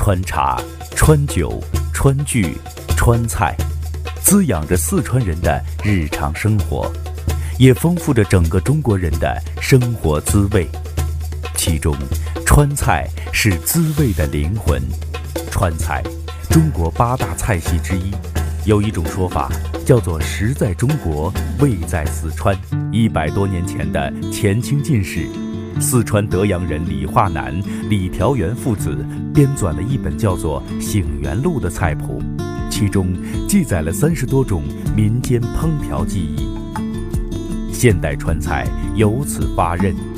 川茶、川酒、川剧、川菜，滋养着四川人的日常生活，也丰富着整个中国人的生活滋味。其中，川菜是滋味的灵魂。川菜，中国8大菜系之一。有一种说法叫做食在中国，味在四川。100多年前的前清进士，四川德阳人李化南、李调元父子编纂了一本叫做《醒园录》的菜谱，其中记载了30多种民间烹调技艺。现代川菜由此发轫。